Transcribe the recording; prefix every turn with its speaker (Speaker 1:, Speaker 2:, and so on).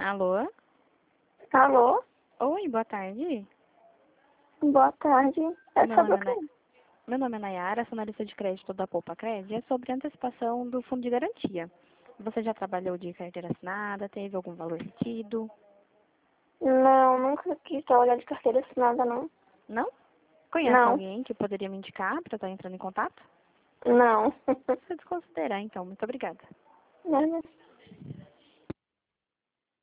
Speaker 1: Alô?
Speaker 2: Alô?
Speaker 1: Oi, boa tarde.
Speaker 2: Boa tarde. É
Speaker 1: Meu
Speaker 2: sobre
Speaker 1: nome
Speaker 2: o
Speaker 1: é,
Speaker 2: quê?
Speaker 1: Meu nome é Nayara, sou analista de crédito da Poupa Cred. É sobre antecipação do fundo de garantia. Você já trabalhou de carteira assinada? Teve algum valor retido?
Speaker 2: Não, nunca quis trabalhar de carteira assinada, não.
Speaker 1: Não? Conhece
Speaker 2: Não,
Speaker 1: alguém que poderia me indicar para estar entrando em contato?
Speaker 2: não.
Speaker 1: Se desconsiderar, então. Muito obrigada.
Speaker 2: Nada.